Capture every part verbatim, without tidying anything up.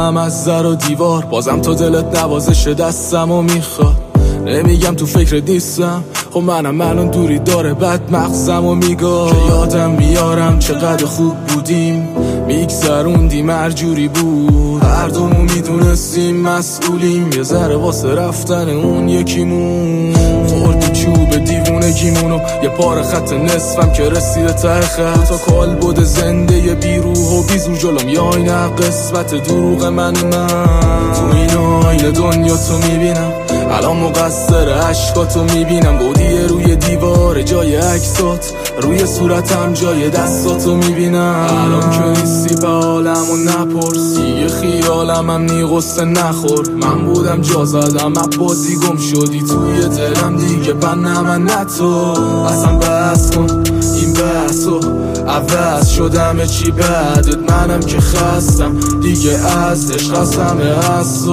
هم از در و دیوار، بازم تو دلت نوازش دستم و میخواد. نمیگم تو فکر نیستم، خب منم الان دوری داره بد مغزم و میگم که یادم میارم چقدر خوب بودیم، میگذروندیم هر جوری بود، هر دومو میدونستیم مسئولیم، یه ذره واسه رفتن اون یکیمون خوردی چوب دیوونگیمونو، یه پاره خط نصفم که رسیده ته خط، تا کال بود زنده ی بیروح و بیزور جلوم یا اینه قسمت دروغ من من تو این آینه دنیا تو میبینم، الان مقصر عشقاتو میبینم، بودی روی دیوار جای عکسات، روی صورتم جای دستاتو میبینم. الان که نیستی به عالم و نپرسی، یه خیالم هم نی غصه نخور، من بودم جا زدم بازی گم شدی توی دلم دیگه بنه من نتو، اصلا بحث کن این بحثو، عوض شدم چی بعدت، منم که خستم دیگه از عشق از همه از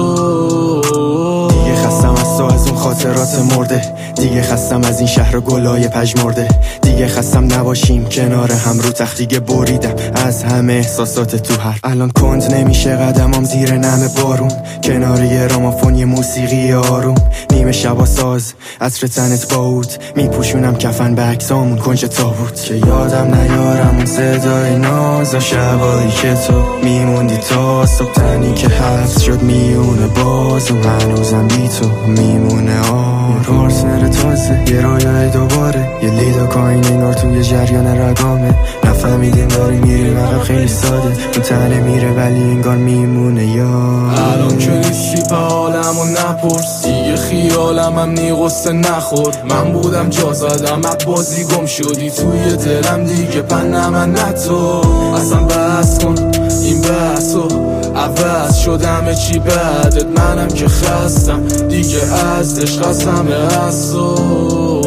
تو، دیگه خستم از تو، از اون خاطرات مرده، دیگه خستم از این شهر گلای پژمرده، دیگه خستم نباشیم کنار هم رو تخت، دیگه بریدم از همه احساسات تو هر الان کند نمیشه قدمم زیر نم بارون، کنار یه رامافون یه موسیقی آروم، نیمه شبا ساز عطر تنت باود، میپوشونم کفن به عکسامون کنج تابوت، که یادم نیارم اون صدای ناز و شبایی که تو میموندی تا صبح، تنی که حفظ شد میونه باز و هنوزم بی تو میمونه آر، پارتنر تازه یه رویای دوباره، یه لیدا کاین انگار توی جریان رگامه، نفهمیدیم داریم میریم عقب خیلی ساده، اون تنه میره ولی انگار میمونه یار. الان که نیستی به عالم و نپرسی، یه خیالم هم نی غصه نخور، من بودم جا زدم بازی گم شدی توی دلم دیگه بنه من نتو، اصلا بحث کن این بحثو، عوض شدم چی بعدت، منم که خستم دیگه از عشق از همه از تو.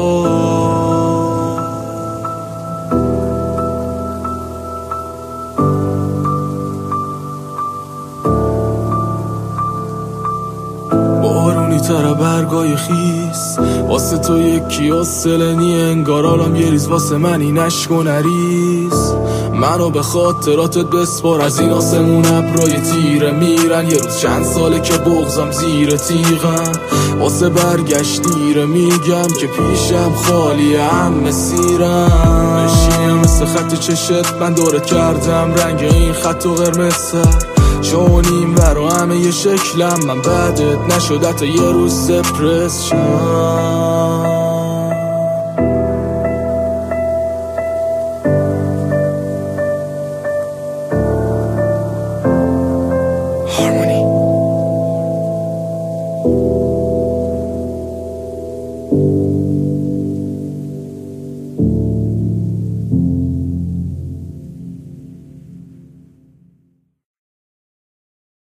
بارونی تر برگای خیس، واسه تو یکی اصلنی انگار آلام یه ریز، واسه من این عشق و نریز، منو به خاطراتت بسپار، از این آسمون ابرای تیره میرن، یه روز چند ساله که بغضم زیر تیغم، واسه برگشت دیره میگم که پیشم خالی هم مسیرم، نشینم مثل خط چشت من دورت کردم، رنگ این خط و قرمز چون این برا همه یه شکلم، من بعدت نشد حتی یه روز دپرس شم.